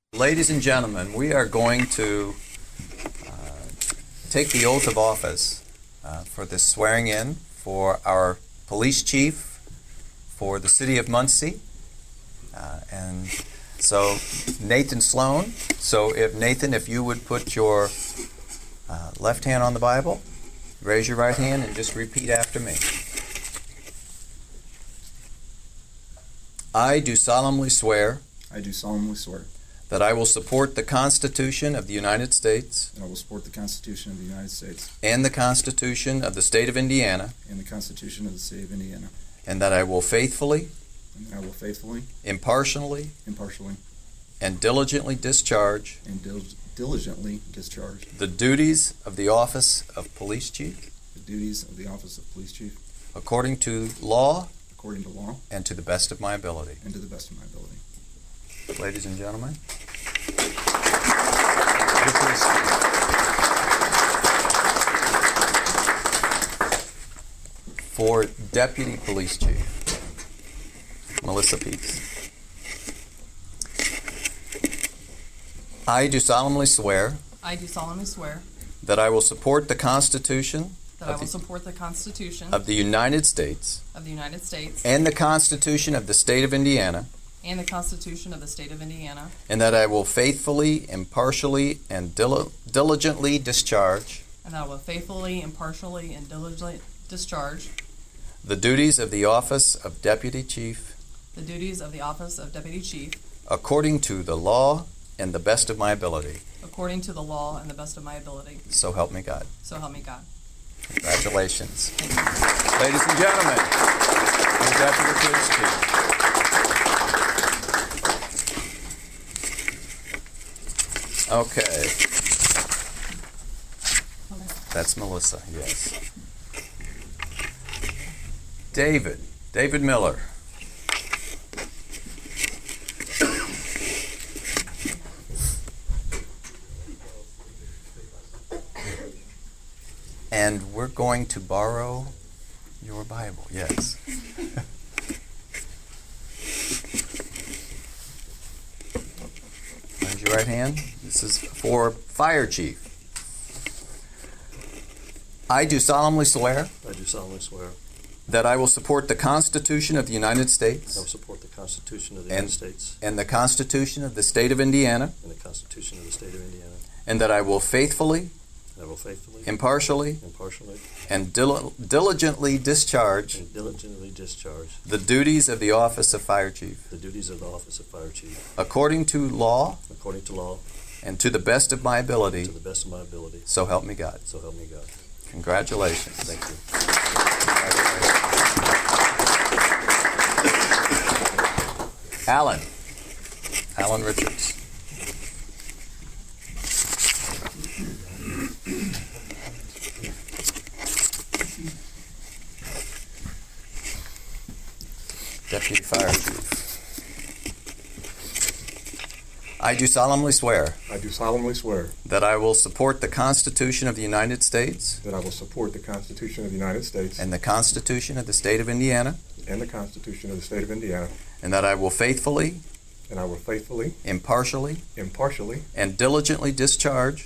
Ladies and gentlemen, we are going to take the oath of office for this swearing in for our police chief for the city of Muncie. And so Nathan Sloan, if you would put your left hand on the Bible, raise your right hand and just repeat after me. I do solemnly swear I do solemnly swear that I will support the Constitution of the United States that I will support the Constitution of the United States and the Constitution of the State of Indiana, and the Constitution of the State of Indiana, and that I will faithfully, impartially, and diligently discharge diligently discharge the duties of the office of police chief the duties of the office of police chief according to law and to the best of my ability. to the best of my ability. Ladies and gentlemen, for Deputy Police Chief Melissa Peaks. I do solemnly swear that I will support the Constitution of the United States and the Constitution of the State of Indiana, and the Constitution of the State of Indiana, and that I will faithfully, impartially, and diligently discharge the duties of the office of Deputy Chief according to the law and the best of my ability. So help me God. Congratulations. Ladies and gentlemen, the Deputy Police Chief. Okay. That's Melissa, yes. David Miller. And we're going to borrow your Bible, yes. Raise your right hand. This is for Fire Chief. I do solemnly swear that I will support the Constitution of the United States I will support the Constitution of the United States and the Constitution of the State of Indiana, and the Constitution of the State of Indiana, and that I will faithfully, impartially, and diligently discharge the duties of the office of Fire Chief according to law and to the best of my ability. So help me God. Congratulations. Thank you. Alan Richards. Deputy Fire Chief. I do solemnly swear that I will support the Constitution of the United States That I will support the Constitution of the United States and the Constitution of the State of Indiana, and the Constitution of the State of Indiana, and that I will faithfully, impartially, and diligently discharge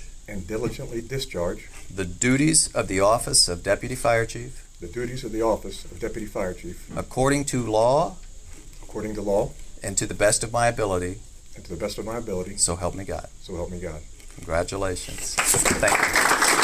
the duties of the office of Deputy Fire Chief according to law and to the best of my ability. So help me God. Congratulations. Thank you.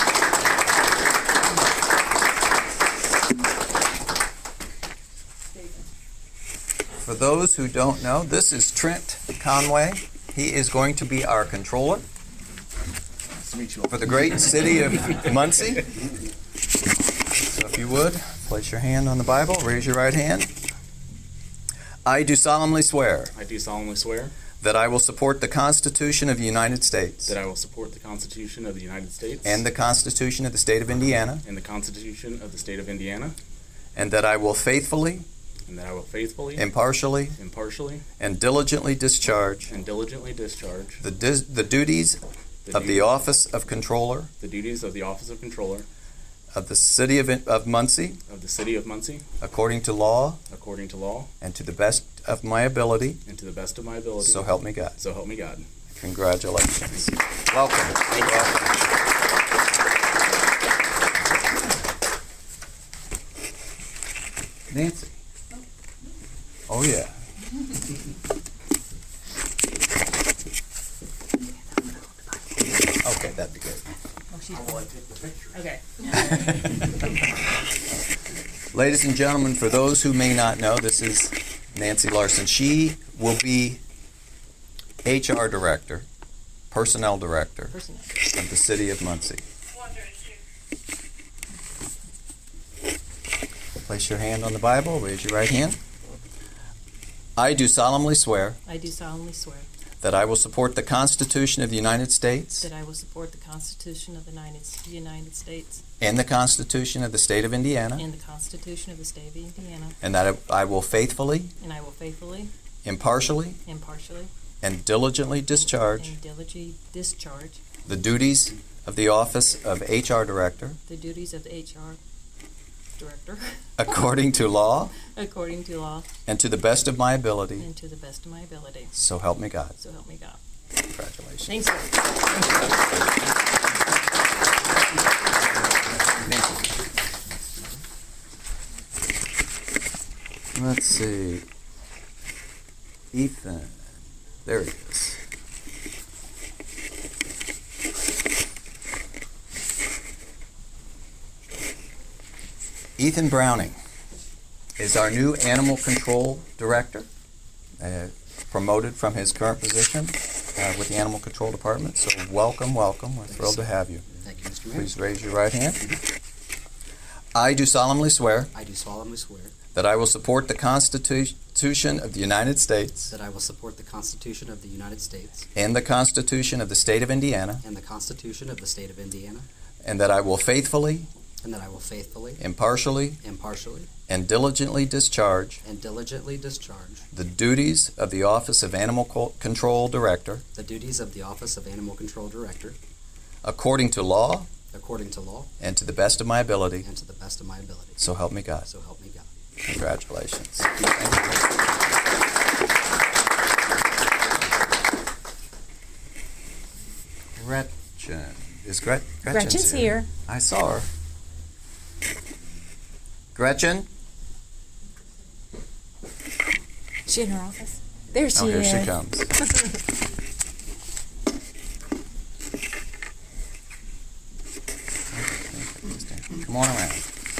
For those who don't know, this is Trent Conway. He is going to be our controller for the great city of Muncie. So if you would, place your hand on the Bible, raise your right hand. I do solemnly swear that I will support the Constitution of the United States That I will support the Constitution of the United States and the Constitution of the State of Indiana, and the Constitution of the State of Indiana, and that I will faithfully, impartially, and diligently discharge the duties of the office of controller of the city of Muncie according to law and to the best of my ability. So help me God. Congratulations. Welcome. Nancy. Oh, yeah. Okay, that'd be good. Okay. Ladies and gentlemen, for those who may not know, this is Nancy Larson. She will be HR Director, Personnel Director of the City of Muncie. Place your hand on the Bible, raise your right hand. I do solemnly swear I do solemnly swear that I will support the Constitution of the United States that I will support the Constitution of the United States and the Constitution of the State of Indiana, and the Constitution of the State of Indiana, and that I will faithfully, and I will faithfully, impartially, impartially, and diligently discharge and diligently discharge the duties of the office of HR Director the duties of the HR Director according to law according to law and to the best of my ability. and to the best of my ability. So help me God. So help me God. Congratulations. Thanks, sir. Let's see. Ethan. There he is. Ethan Browning is our new Animal Control Director, promoted from his current position with the Animal Control Department. So welcome, welcome. We're thrilled to have you. Thank you, Mr. Mayor. Please raise your right hand. I do solemnly swear I do solemnly swear that I will support the Constitution of the United States that I will support the Constitution of the United States and the Constitution of the State of Indiana, and the Constitution of the State of Indiana, and that I will faithfully, and that I will faithfully, impartially, impartially, and diligently discharge and diligently discharge the duties of the Office of Animal Control Director the duties of the Office of Animal Control Director according to law according to law and to the best of my ability. and to the best of my ability. So help me God. So help me God. Congratulations. Thank you. Gretchen. Is Gretchen's here. I saw her. Gretchen? She in her office? There she Oh, here is. she comes. Come on around.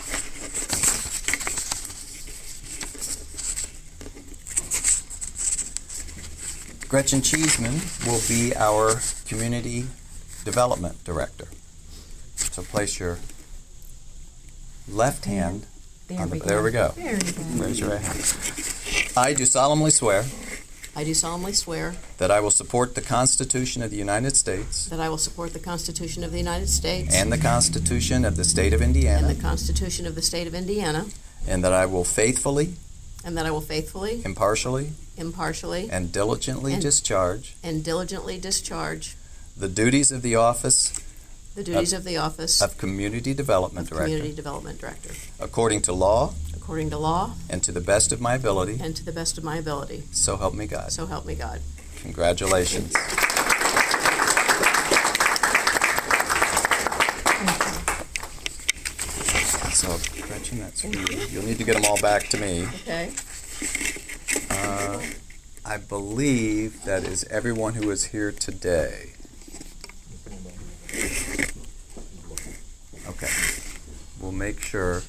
Gretchen Cheeseman will be our Community Development Director. So place your left hand There on we the, go. there we go. There we go. Raise your right hand. I do solemnly swear I do solemnly swear that I will support the Constitution of the United States that I will support the Constitution of the United States and the Constitution of the State of and Indiana, the Constitution of the State of Indiana, and that I will faithfully, and that I will faithfully, impartially, impartially, and diligently And- discharge and diligently discharge the duties of the office the duties of the Office of Community Development of Director Community Development Director, according to law according to law and to the best of my ability. and to the best of my ability. So help me God. So help me God. Congratulations. So, Gretchen, that's for you. You'll need to get them all back to me. Okay. I believe that is everyone who is here today. Okay. We'll make sure.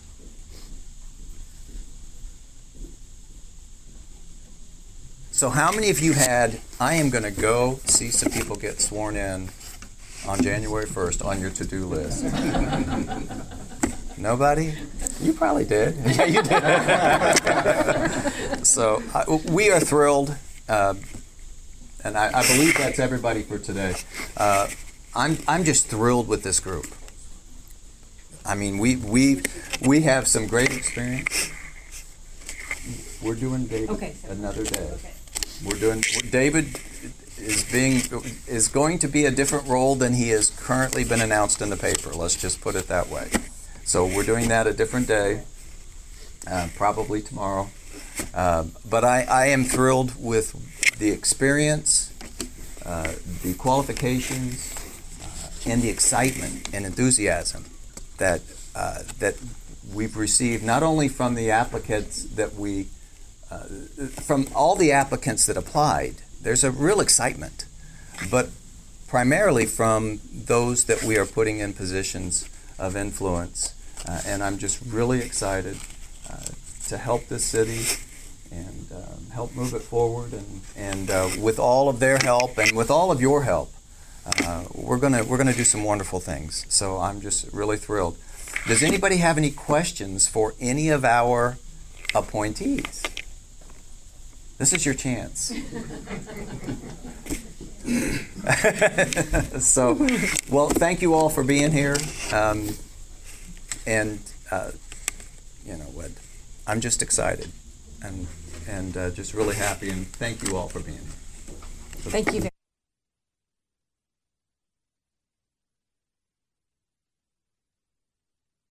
So how many of you I am going to go see some people get sworn in on January 1st on your to-do list? Nobody? You probably did. Yeah, you did. So we are thrilled, and I believe that's everybody for today. I'm just thrilled with this group. I mean, we have some great experience. We're doing David another day. Okay. David is going to be a different role than he has currently been announced in the paper. Let's just put it that way. So we're doing that a different day, probably tomorrow. But I am thrilled with the experience, the qualifications and the excitement and enthusiasm that we've received, not only from the applicants that from all the applicants that applied. There's a real excitement, but primarily from those that we are putting in positions of influence. And I'm just really excited to help this city and help move it forward. And with all of their help and with all of your help, we're gonna do some wonderful things. So I'm just really thrilled. Does anybody have any questions for any of our appointees? This is your chance. So, well, thank you all for being here. You know what? I'm just excited and just really happy, and thank you all for being here. Thank you very